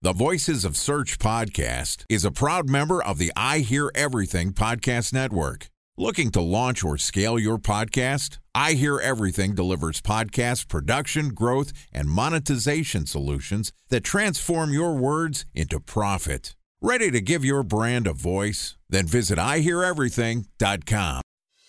The Voices of Search podcast is a proud member of the I Hear Everything podcast network. Looking to launch or scale your podcast? I Hear Everything delivers podcast production, growth, and monetization solutions that transform your words into profit. Ready to give your brand a voice? Then visit iheareverything.com.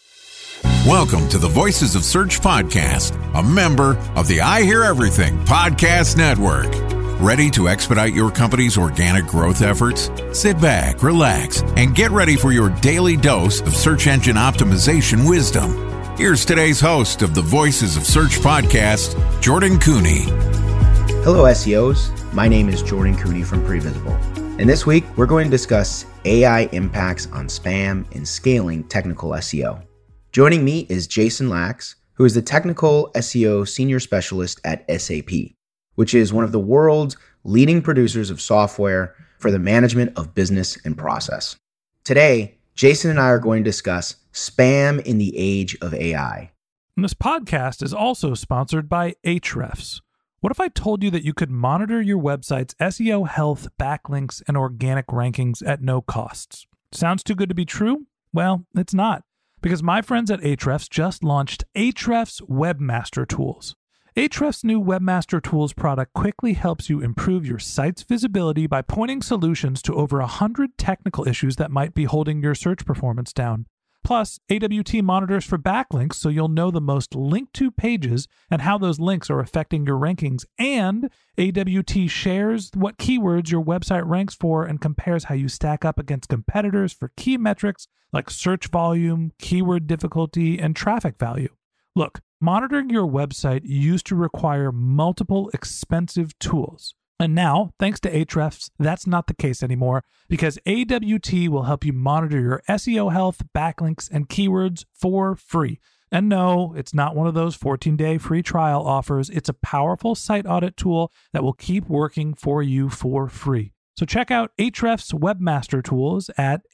Welcome to the Voices of Search podcast, a member of the I Hear Everything podcast network. Ready to expedite your company's organic growth efforts? Sit back, relax, and get ready for your daily dose of search engine optimization wisdom. Here's today's host of the Voices of Search podcast, Jordan Cooney. Hello, SEOs. My name is Jordan Cooney from Previsible. And this week, we're going to discuss AI impacts on spam and scaling technical SEO. Joining me is Jason Lax, who is the Technical SEO Senior Specialist at SAP, which is one of the world's leading producers of software for the management of business and process. Today, Jason and I are going to discuss spam in the age of AI. And this podcast is also sponsored by Ahrefs. What if I told you that you could monitor your website's SEO health, backlinks, and organic rankings at no costs? Sounds too good to be true? Well, it's not, because my friends at Ahrefs just launched Ahrefs Webmaster Tools. Ahrefs' new Webmaster Tools product quickly helps you improve your site's visibility by pointing solutions to over 100 technical issues that might be holding your search performance down. Plus, AWT monitors for backlinks so you'll know the most linked to pages and how those links are affecting your rankings. And AWT shares what keywords your website ranks for and compares how you stack up against competitors for key metrics like search volume, keyword difficulty, and traffic value. Look, monitoring your website used to require multiple expensive tools. And now, thanks to Ahrefs, that's not the case anymore because AWT will help you monitor your SEO health, backlinks, and keywords for free. And no, it's not one of those 14-day free trial offers. It's a powerful site audit tool that will keep working for you for free. So check out Ahrefs Webmaster Tools at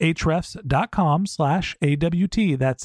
ahrefs.com/AWT. That's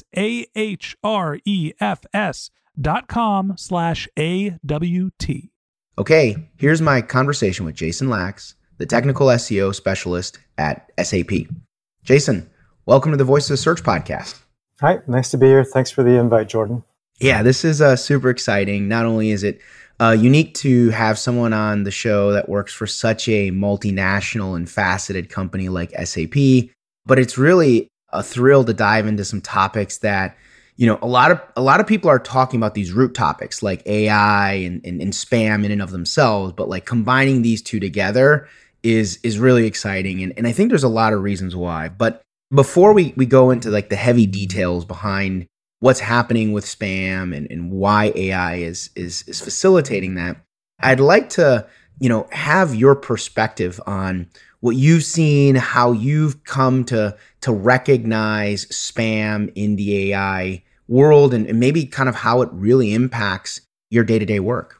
ahrefs.com/AWT. Okay, here's my conversation with Jason Lax, the Technical SEO Specialist at SAP. Jason, welcome to the Voices of Search podcast. Hi, nice to be here. Thanks for the invite, Jordan. Yeah, this is super exciting. Not only is it unique to have someone on the show that works for such a multinational and faceted company like SAP, but it's really a thrill to dive into some topics that, you know, a lot of people are talking about these root topics like AI and spam in and of themselves, but like combining these two together is really exciting. And I think there's a lot of reasons why. But before we go into like the heavy details behind what's happening with spam and why AI is facilitating that, I'd like to, you know, have your perspective on what you've seen, how you've come to recognize spam in the AI world, and maybe kind of how it really impacts your day-to-day work.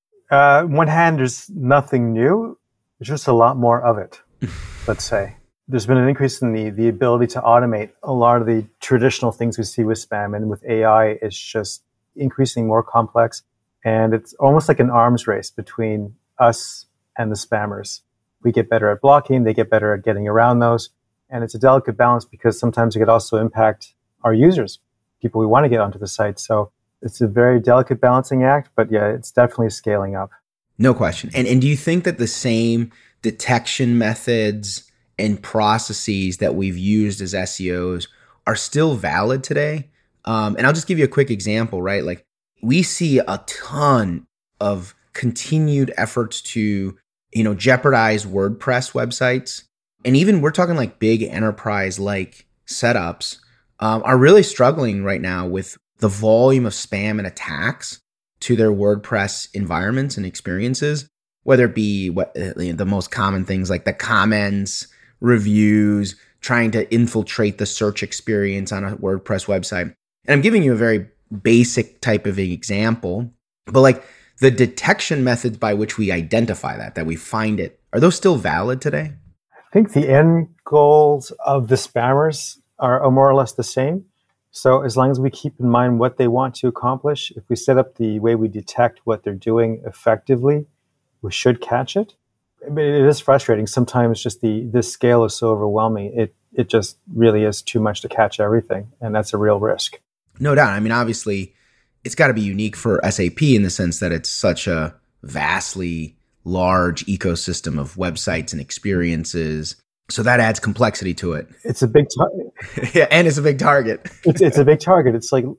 On one hand, there's nothing new. There's just a lot more of it, let's say. There's been an increase in the ability to automate a lot of the traditional things we see with spam, and with AI, it's just increasingly more complex. And it's almost like an arms race between us and the spammers. We get better at blocking, they get better at getting around those. And it's a delicate balance because sometimes it could also impact our users, people we want to get onto the site. So it's a very delicate balancing act, but yeah, it's definitely scaling up. No question. And do you think that the same detection methods and processes that we've used as SEOs are still valid today? And I'll just give you a quick example, right? Like we see a ton of continued efforts to, you know, jeopardize WordPress websites. And even we're talking like big enterprise like setups are really struggling right now with the volume of spam and attacks to their WordPress environments and experiences, whether it be the most common things like the comments, reviews, trying to infiltrate the search experience on a WordPress website. And I'm giving you a very basic type of example, but like the detection methods by which we identify that we find it, are those still valid today? I think the end goals of the spammers are more or less the same. So as long as we keep in mind what they want to accomplish, if we set up the way we detect what they're doing effectively, we should catch it. But it is frustrating. Sometimes just the scale is so overwhelming. It just really is too much to catch everything. And that's a real risk. No doubt. I mean, obviously, it's got to be unique for SAP in the sense that it's such a vastly large ecosystem of websites and experiences. So that adds complexity to it. It's a big target. Yeah, and it's a big target. It's a big target. It's like,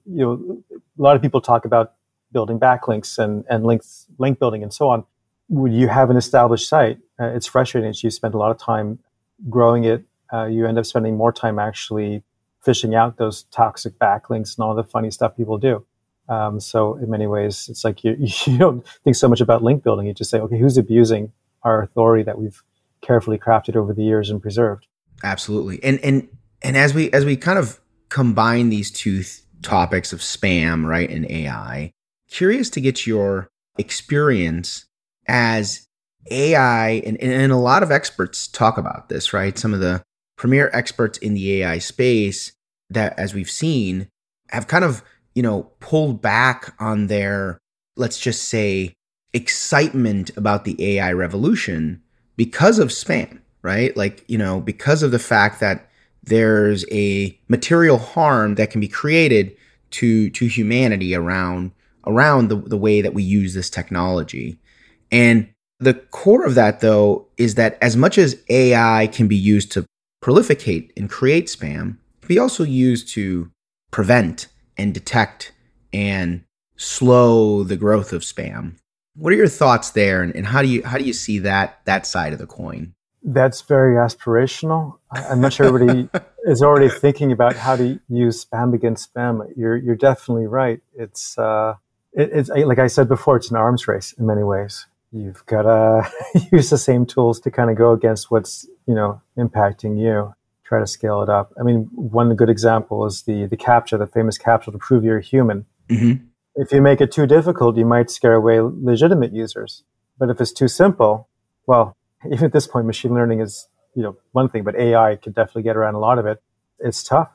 a lot of people talk about building backlinks and link building and so on. When you have an established site, it's frustrating. You spend a lot of time growing it. You end up spending more time actually fishing out those toxic backlinks and all the funny stuff people do. So in many ways, it's like you don't think so much about link building. You just say, okay, who's abusing our authority that we've carefully crafted over the years and preserved? Absolutely. And as we kind of combine these two topics of spam, right, and AI, curious to get your experience as AI, and a lot of experts talk about this, right? Some of the premier experts in the AI space that, as we've seen, have kind of, pulled back on their, let's just say, excitement about the AI revolution because of spam, right? Like, because of the fact that there's a material harm that can be created to humanity around the way that we use this technology. And the core of that, though, is that as much as AI can be used to proliferate and create spam, it can be also used to prevent and detect and slow the growth of spam. What are your thoughts there, and how do you see that side of the coin? That's very aspirational. I'm not sure everybody is already thinking about how to use spam against spam. You're definitely right. It's like I said before, it's an arms race in many ways. You've got to use the same tools to kind of go against what's, impacting you, try to scale it up. I mean, one good example is the CAPTCHA, the famous CAPTCHA to prove you're human. Mm-hmm. If you make it too difficult, you might scare away legitimate users. But if it's too simple, well, even at this point, machine learning is, one thing, but AI could definitely get around a lot of it. It's tough.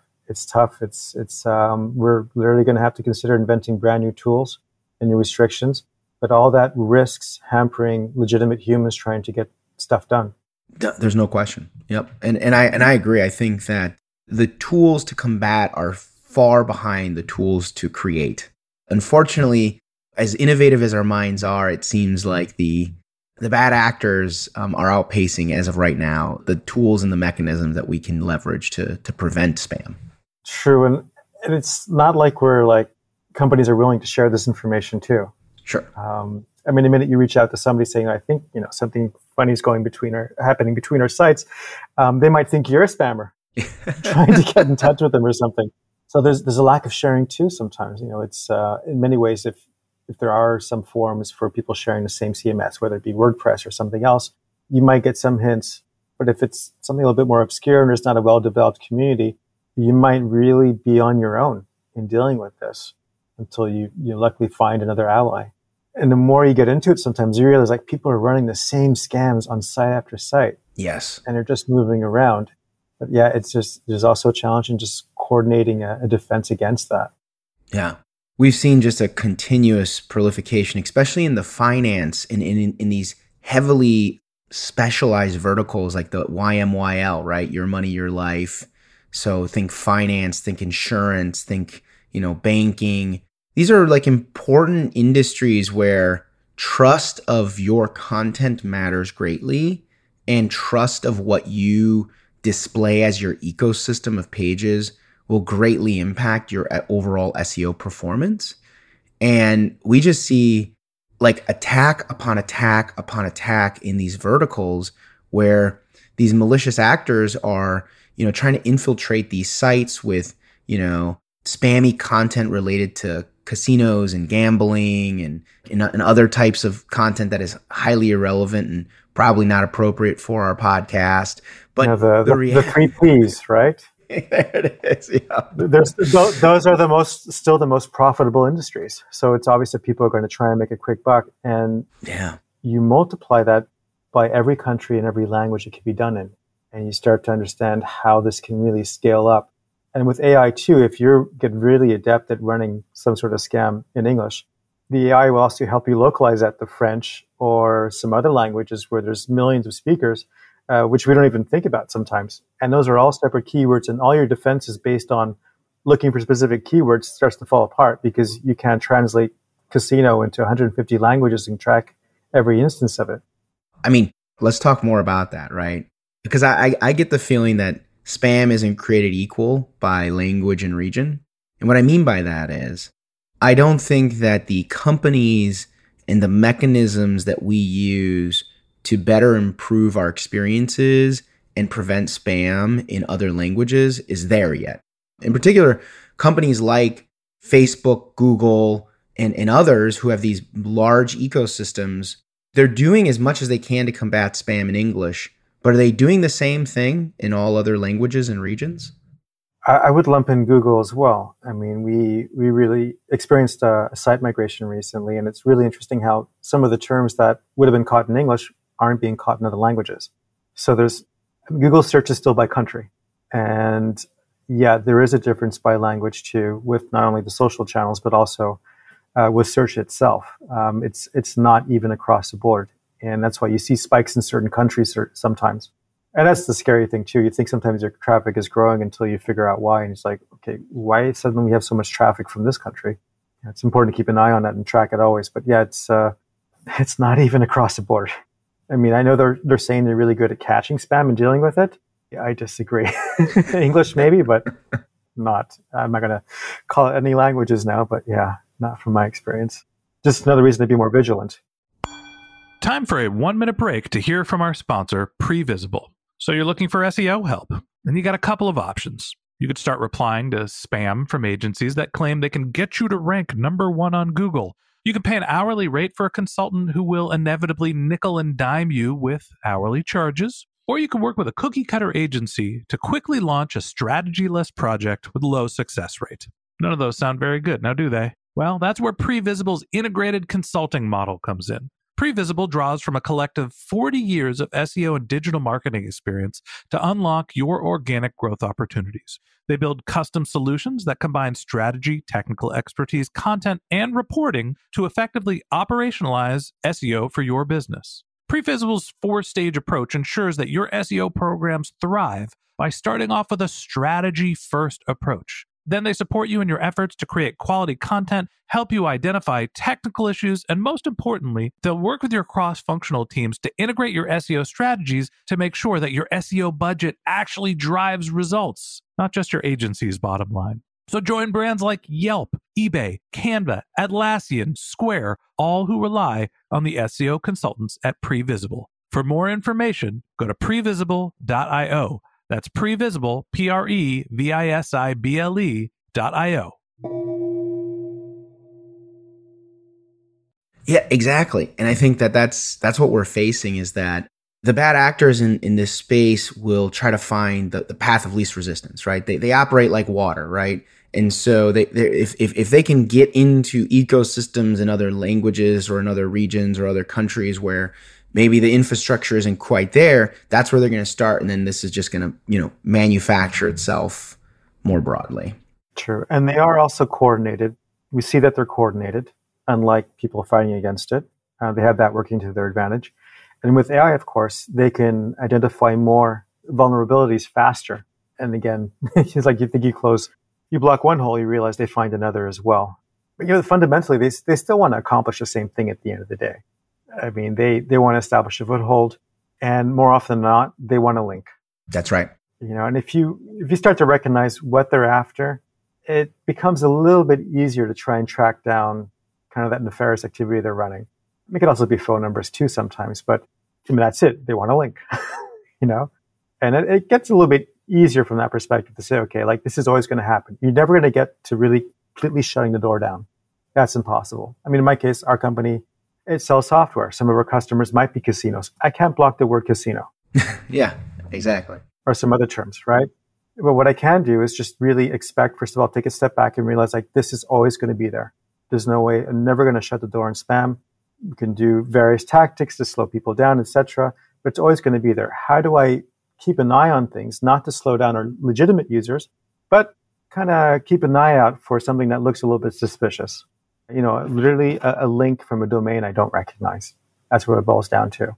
We're literally going to have to consider inventing brand new tools and new restrictions, but all that risks hampering legitimate humans trying to get stuff done. There's no question. Yep. And I agree. I think that the tools to combat are far behind the tools to create. Unfortunately, as innovative as our minds are, it seems like the bad actors are outpacing, as of right now, the tools and the mechanisms that we can leverage to prevent spam. True. And it's not like companies are willing to share this information too. Sure. The minute you reach out to somebody saying, I think, something funny is happening between our sites, they might think you're a spammer trying to get in touch with them or something. So there's a lack of sharing too sometimes. It's in many ways, if there are some forums for people sharing the same CMS, whether it be WordPress or something else, you might get some hints. But if it's something a little bit more obscure and there's not a well-developed community, you might really be on your own in dealing with this until you luckily find another ally. And the more you get into it, sometimes you realize people are running the same scams on site after site. Yes. And they're just moving around. But yeah, there's also a challenge in just coordinating a defense against that. Yeah. We've seen just a continuous proliferation, especially in the finance and in these heavily specialized verticals like the YMYL, right? Your money, your life. So think finance, think insurance, think, banking. These are important industries where trust of your content matters greatly, and trust of what you display as your ecosystem of pages will greatly impact your overall SEO performance. And we just see attack upon attack upon attack in these verticals where these malicious actors are, trying to infiltrate these sites with, spammy content related to casinos and gambling and other types of content that is highly irrelevant and probably not appropriate for our podcast. But the 3 Ps, right? There it is. Yeah. Those are still the most profitable industries. So it's obvious that people are going to try and make a quick buck. And you multiply that by every country and every language it can be done in. And you start to understand how this can really scale up. And with AI too, if you get really adept at running some sort of scam in English, the AI will also help you localize that to French or some other languages where there's millions of speakers, which we don't even think about sometimes. And those are all separate keywords, and all your defense is based on looking for specific keywords starts to fall apart because you can't translate casino into 150 languages and track every instance of it. I mean, let's talk more about that, right? Because I get the feeling that spam isn't created equal by language and region. And what I mean by that is, I don't think that the companies and the mechanisms that we use to better improve our experiences and prevent spam in other languages is there yet. In particular, companies like Facebook, Google, and others who have these large ecosystems, they're doing as much as they can to combat spam in English, but are they doing the same thing in all other languages and regions? I would lump in Google as well. I mean, we really experienced a site migration recently, and it's really interesting how some of the terms that would have been caught in English aren't being caught in other languages. So Google search is still by country. And yeah, there is a difference by language too, with not only the social channels, but also with search itself. It's not even across the board. And that's why you see spikes in certain countries sometimes. And that's the scary thing too. You think sometimes your traffic is growing until you figure out why. And it's like, okay, why suddenly we have so much traffic from this country? It's important to keep an eye on that and track it always. But yeah, it's not even across the board. I mean, I know they're saying they're really good at catching spam and dealing with it. Yeah, I disagree. English maybe, but not. I'm not going to call it any languages now, but yeah, not from my experience. Just another reason to be more vigilant. Time for a 1-minute break to hear from our sponsor, Previsible. So you're looking for SEO help, and you got a couple of options. You could start replying to spam from agencies that claim they can get you to rank number 1 on Google. You can pay an hourly rate for a consultant who will inevitably nickel and dime you with hourly charges. Or you can work with a cookie-cutter agency to quickly launch a strategy-less project with low success rate. None of those sound very good, now do they? Well, that's where Previsible's integrated consulting model comes in. Previsible draws from a collective 40 years of SEO and digital marketing experience to unlock your organic growth opportunities. They build custom solutions that combine strategy, technical expertise, content, and reporting to effectively operationalize SEO for your business. Previsible's 4-stage approach ensures that your SEO programs thrive by starting off with a strategy-first approach. Then they support you in your efforts to create quality content, help you identify technical issues, and most importantly, they'll work with your cross-functional teams to integrate your SEO strategies to make sure that your SEO budget actually drives results, not just your agency's bottom line. So join brands like Yelp, eBay, Canva, Atlassian, Square, all who rely on the SEO consultants at Previsible. For more information, go to previsible.io. That's Previsible, Previsible.io. Yeah, exactly. And I think that's what we're facing is that the bad actors in this space will try to find the path of least resistance, right? They operate like water, right? And so if they can get into ecosystems in other languages or in other regions or other countries where maybe the infrastructure isn't quite there, that's where they're going to start. And then this is just going to, manufacture itself more broadly. True. And they are also coordinated. We see that they're coordinated, unlike people fighting against it. They have that working to their advantage. And with AI, of course, they can identify more vulnerabilities faster. And again, it's like you block one hole, you realize they find another as well. But fundamentally, they still want to accomplish the same thing at the end of the day. I mean, they want to establish a foothold, and more often than not, they want to link. That's right. And if you start to recognize what they're after, it becomes a little bit easier to try and track down kind of that nefarious activity they're running. It could also be phone numbers too sometimes, but that's it. They want to link, and it gets a little bit easier from that perspective to say, okay, like this is always going to happen. You're never going to get to really completely shutting the door down. That's impossible. I mean, in my case, our company, it sells software. Some of our customers might be casinos. I can't block the word casino. Yeah, exactly. Or some other terms, right? But what I can do is just really expect, first of all, take a step back and realize like this is always going to be there. There's no way, I'm never going to shut the door on spam. You can do various tactics to slow people down, etc. But it's always going to be there. How do I keep an eye on things, not to slow down our legitimate users, but kind of keep an eye out for something that looks a little bit suspicious? Literally a link from a domain I don't recognize. That's what it boils down to.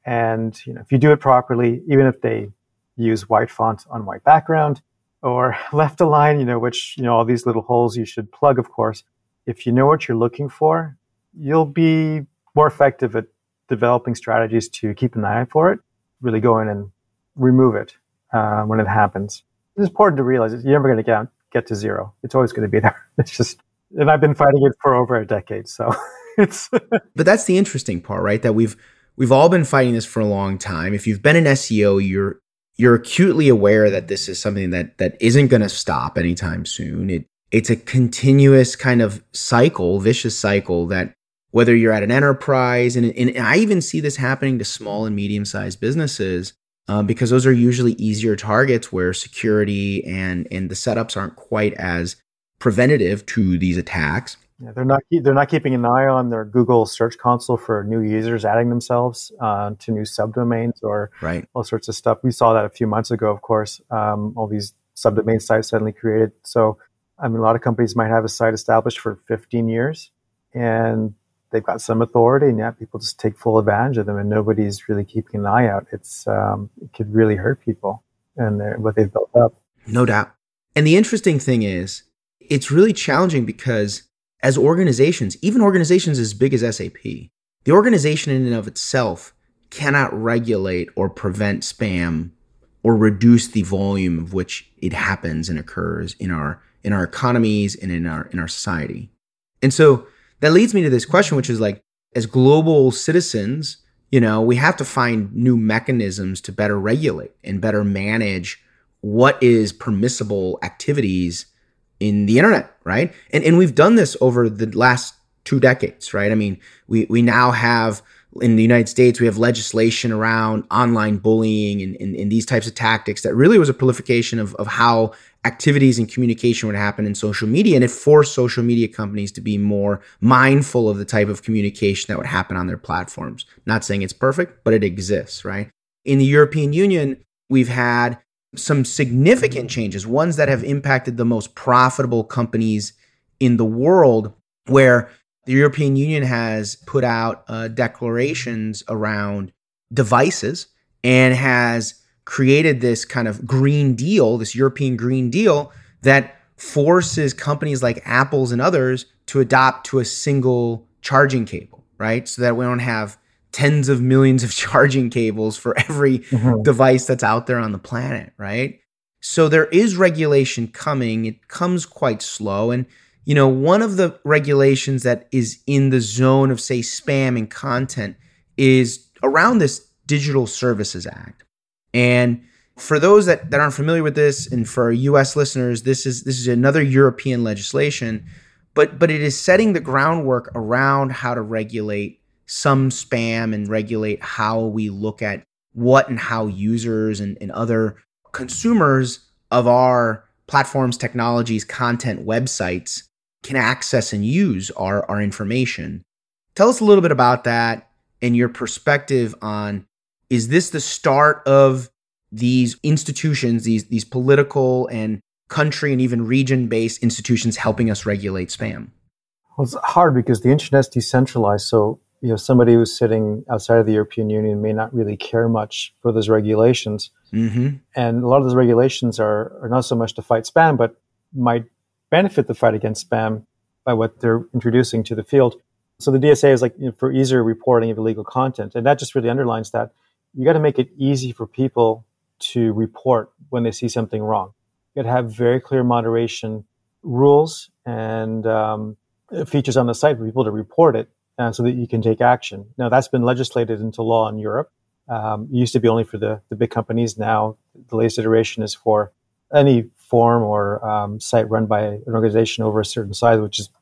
And if you do it properly, even if they use white font on white background or left align, which all these little holes you should plug, of course. If you know what you're looking for, you'll be more effective at developing strategies to keep an eye for it, really go in and remove it when it happens. It's important to realize that you're never going to get to zero. It's always going to be there. It's just, and I've been fighting it for over a decade. So it's. But that's the interesting part, right? That we've all been fighting this for a long time. If you've been in SEO, you're acutely aware that this is something that isn't going to stop anytime soon. It's a continuous kind of cycle, vicious cycle that whether you're at an enterprise, and I even see this happening to small and medium-sized businesses, because those are usually easier targets where security and the setups aren't quite as preventative to these attacks. Yeah, they're not keeping an eye on their Google Search Console for new users adding themselves to new subdomains or all sorts of stuff. We saw that a few months ago, of course, all these subdomain sites suddenly created. So, a lot of companies might have a site established for 15 years and they've got some authority, and people just take full advantage of them and nobody's really keeping an eye out. It could really hurt people and what they've built up. No doubt. And the interesting thing is, it's really challenging because as organizations, even organizations as big as SAP, the organization in and of itself cannot regulate or prevent spam or reduce the volume of which it happens and occurs in our economies and in our society. And so that leads me to this question, which is like, as global citizens, we have to find new mechanisms to better regulate and better manage what is permissible activities in the internet, right? And we've done this over the last 2 decades, right? I mean, we now have, in the United States, we have legislation around online bullying and these types of tactics that really was a proliferation of how activities and communication would happen in social media. And it forced social media companies to be more mindful of the type of communication that would happen on their platforms. Not saying it's perfect, but it exists, right? In the European Union, we've had some significant changes, ones that have impacted the most profitable companies in the world, where the European Union has put out declarations around devices and has created this kind of Green Deal, this European Green Deal that forces companies like Apple's and others to adopt to a single charging cable, right? So that we don't have tens of millions of charging cables for every device that's out there on the planet, right? So there is regulation coming. It comes quite slow. And one of the regulations that is in the zone of, say, spam and content is around this Digital Services Act. And for those that aren't familiar with this, and for our U.S. listeners, this is another European legislation, but it is setting the groundwork around how to regulate some spam and regulate how we look at what and how users and other consumers of our platforms, technologies, content, websites can access and use our information. Tell us a little bit about that and your perspective on, is this the start of these institutions, these political and country and even region-based institutions helping us regulate spam? Well, it's hard because the internet's decentralized. So, somebody who's sitting outside of the European Union may not really care much for those regulations. Mm-hmm. And a lot of those regulations are not so much to fight spam, but might benefit the fight against spam by what they're introducing to the field. So the DSA is like, for easier reporting of illegal content. And that just really underlines that you got to make it easy for people to report when they see something wrong. You got to have very clear moderation rules and features on the site for people to report it so that you can take action. Now, that's been legislated into law in Europe. It used to be only for the big companies. Now, the latest iteration is for any form or site run by an organization over a certain size, which is,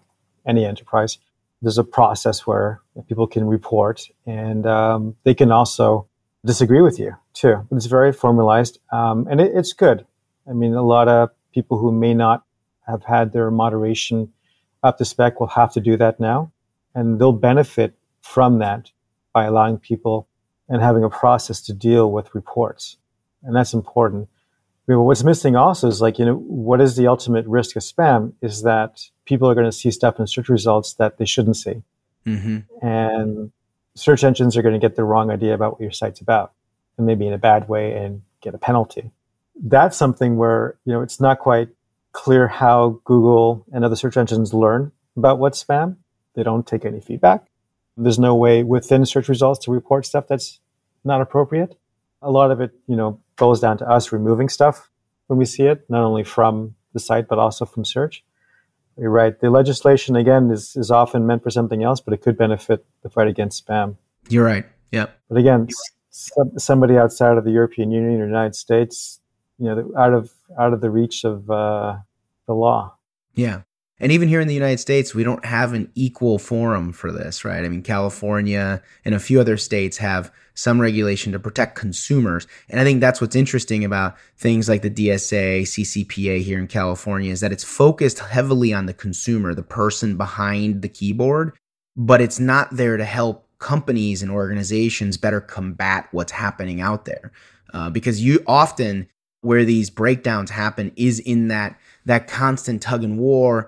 any enterprise. There's a process where people can report, and they can also disagree with you too. It's very formalized, and it's good. I mean, a lot of people who may not have had their moderation up to spec will have to do that now, and they'll benefit from that by allowing people and having a process to deal with reports. And that's important. I mean, what's missing also is what is the ultimate risk of spam is that people are going to see stuff in search results that they shouldn't see. Mm-hmm. And search engines are going to get the wrong idea about what your site's about, and maybe in a bad way, and get a penalty. That's something where, it's not quite clear how Google and other search engines learn about what's spam. They don't take any feedback. There's no way within search results to report stuff that's not appropriate. A lot of it, boils down to us removing stuff when we see it, not only from the site, but also from search. You're right. The legislation, again, is often meant for something else, but it could benefit the fight against spam. You're right. Yep. But again, somebody outside of the European Union or United States, out of the reach of the law. Yeah. And even here in the United States, we don't have an equal forum for this, right? I mean, California and a few other states have some regulation to protect consumers. And I think that's what's interesting about things like the DSA, CCPA here in California, is that it's focused heavily on the consumer, the person behind the keyboard, but it's not there to help companies and organizations better combat what's happening out there. Because you often, where these breakdowns happen is in that constant tug and pull,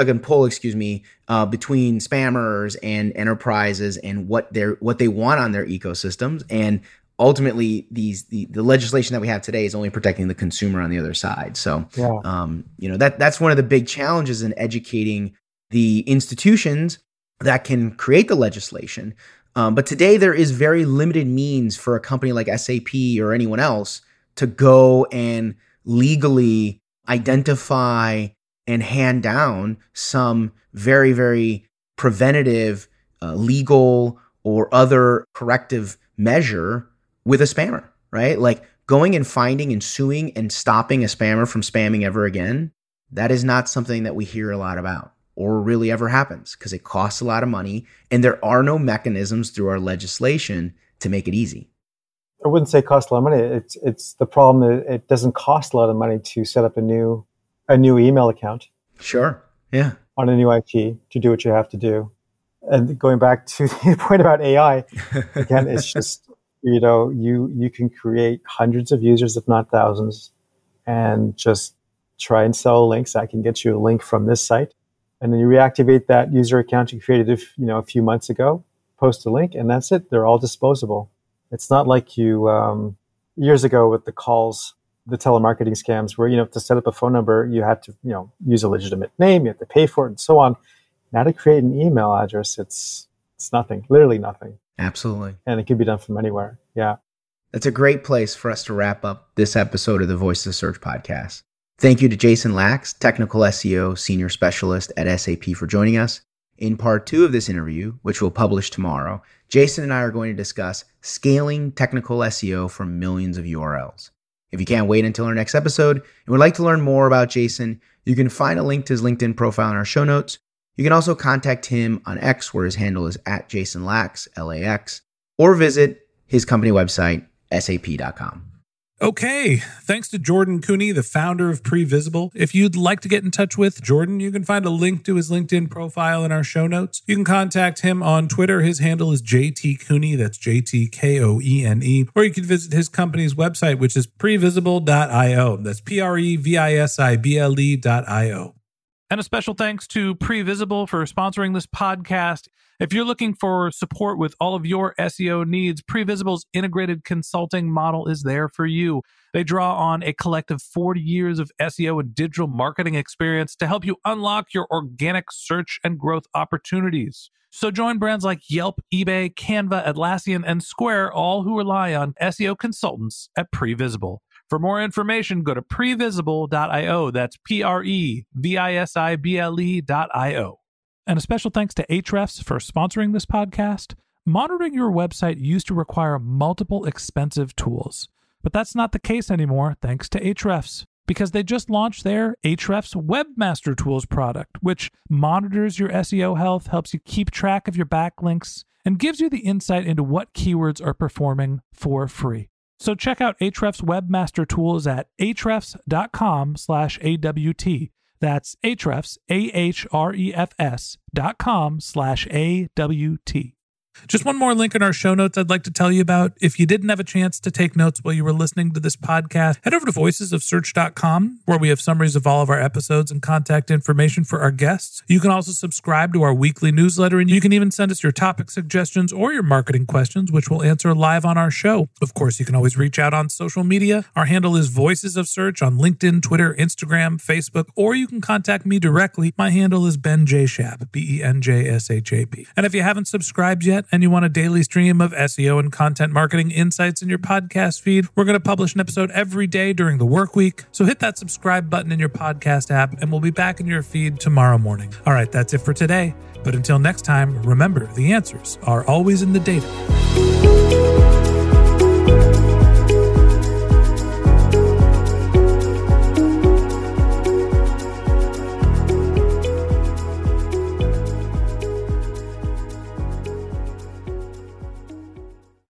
between spammers and enterprises and what they want on their ecosystems. And ultimately, the legislation that we have today is only protecting the consumer on the other side. So, that's one of the big challenges in educating the institutions that can create the legislation. But today there is very limited means for a company like SAP or anyone else to go and legally identify and hand down some very, very preventative, legal or other corrective measure with a spammer, right? Like going and finding and suing and stopping a spammer from spamming ever again. That is not something that we hear a lot about or really ever happens because it costs a lot of money and there are no mechanisms through our legislation to make it easy. I wouldn't say it costs a lot of money. It's the problem that it doesn't cost a lot of money to set up a new email account. Sure. Yeah. On a new IP to do what you have to do. And going back to the point about AI, again, it's just, you can create hundreds of users, if not thousands, and just try and sell links. I can get you a link from this site. And then you reactivate that user account you created, a few months ago, post a link, and that's it. They're all disposable. It's not like you, years ago with the calls, the telemarketing scams where, to set up a phone number, you had to, use a legitimate name, you have to pay for it and so on. Now to create an email address, it's nothing, literally nothing. Absolutely. And it can be done from anywhere. Yeah. That's a great place for us to wrap up this episode of the Voice of Search podcast. Thank you to Jason Lax, Technical SEO Senior Specialist at SAP, for joining us. In part 2 of this interview, which we'll publish tomorrow, Jason and I are going to discuss scaling technical SEO from millions of URLs. If you can't wait until our next episode and would like to learn more about Jason, you can find a link to his LinkedIn profile in our show notes. You can also contact him on X, where his handle is @JasonLax, LAX, or visit his company website, sap.com. Okay, thanks to Jordan Koene, the founder of Previsible. If you'd like to get in touch with Jordan, you can find a link to his LinkedIn profile in our show notes. You can contact him on Twitter. His handle is JTKoene, that's JTKoene, or you can visit his company's website, which is previsible.io. That's previsible.io. And a special thanks to Previsible for sponsoring this podcast. If you're looking for support with all of your SEO needs, Previsible's integrated consulting model is there for you. They draw on a collective 40 years of SEO and digital marketing experience to help you unlock your organic search and growth opportunities. So join brands like Yelp, eBay, Canva, Atlassian, and Square, all who rely on SEO consultants at Previsible. For more information, go to previsible.io. That's previsible.io. And a special thanks to Ahrefs for sponsoring this podcast. Monitoring your website used to require multiple expensive tools, but that's not the case anymore thanks to Ahrefs, because they just launched their Ahrefs Webmaster Tools product, which monitors your SEO health, helps you keep track of your backlinks, and gives you the insight into what keywords are performing for free. So check out Ahrefs Webmaster Tools at ahrefs.com/AWT. That's Ahrefs, AHREFS.com/AWT. Just one more link in our show notes I'd like to tell you about. If you didn't have a chance to take notes while you were listening to this podcast, head over to voicesofsearch.com, where we have summaries of all of our episodes and contact information for our guests. You can also subscribe to our weekly newsletter, and you can even send us your topic suggestions or your marketing questions, which we'll answer live on our show. Of course, you can always reach out on social media. Our handle is Voices of Search on LinkedIn, Twitter, Instagram, Facebook, or you can contact me directly. My handle is Ben J. Shap, BenJShap. And if you haven't subscribed yet, and you want a daily stream of SEO and content marketing insights in your podcast feed, we're going to publish an episode every day during the work week. So hit that subscribe button in your podcast app, and we'll be back in your feed tomorrow morning. All right, that's it for today. But until next time, remember, the answers are always in the data.